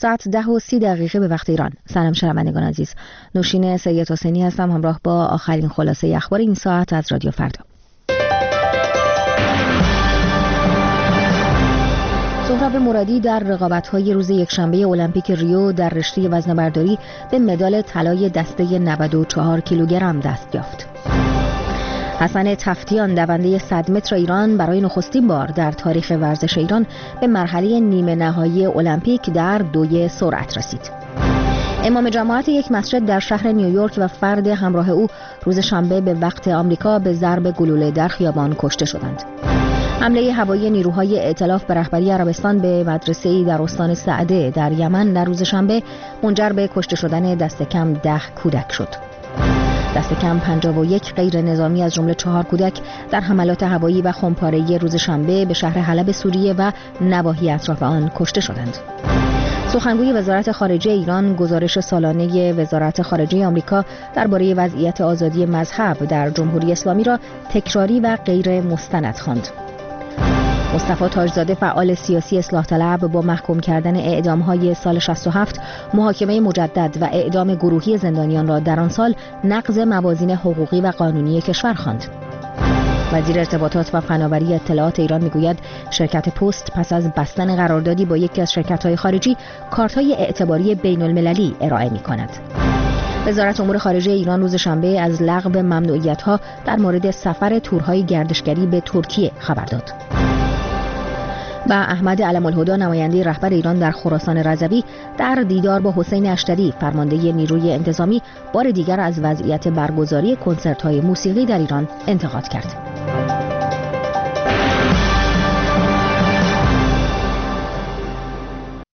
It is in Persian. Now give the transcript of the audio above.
ساعت 10:30 به وقت ایران. سلام شنوندگان عزیز، نوشین سید حسینی هستم همراه با آخرین خلاصه اخبار این ساعت از رادیو فردا. سهراب مرادی در رقابت‌های روز یکشنبه المپیک ریو در رشته وزنه‌برداری به مدال طلای دسته 94 کیلوگرم دست یافت. حسن تفتیان دونده 100 متر ایران برای نخستین بار در تاریخ ورزش ایران به مرحله نیمه نهایی المپیک در دوی سرعت رسید. امام جماعت یک مسجد در شهر نیویورک و فرد همراه او روز شنبه به وقت آمریکا به ضرب گلوله در خیابان کشته شدند. حمله هوایی نیروهای ائتلاف به رهبری عربستان به مدرسه‌ای در استان سعده در یمن در روز شنبه منجر به کشته شدن دست کم 10 کودک شد. دست کم 51 غیر نظامی از جمله 4 کودک در حملات هوایی و خمپاره‌ای روز شنبه به شهر حلب سوریه و نواحی اطراف آن کشته شدند. سخنگوی وزارت خارجه ایران گزارش سالانه وزارت خارجه آمریکا درباره وضعیت آزادی مذهب در جمهوری اسلامی را تکراری و غیر مستند خواند. مصطفی تاجزاده فعال سیاسی اصلاح طلب با محکوم کردن اعدام‌های سال 67 محاکمه مجدد و اعدام گروهی زندانیان را در آن سال نقض موازین حقوقی و قانونی کشور خواند. وزیر ارتباطات و فناوری اطلاعات ایران میگوید شرکت پست پس از بستن قراردادی با یکی از شرکت‌های خارجی کارت‌های اعتباری بین‌المللی ارائه می‌کند. وزارت امور خارجه ایران روز شنبه از لغو ممنوعیت‌ها در مورد سفر تورهای گردشگری به ترکیه خبر داد. و احمد علم الهدی نماینده رهبر ایران در خراسان رضوی در دیدار با حسین اشتری فرمانده نیروی انتظامی بار دیگر از وضعیت برگزاری کنسرت‌های موسیقی در ایران انتقاد کرد.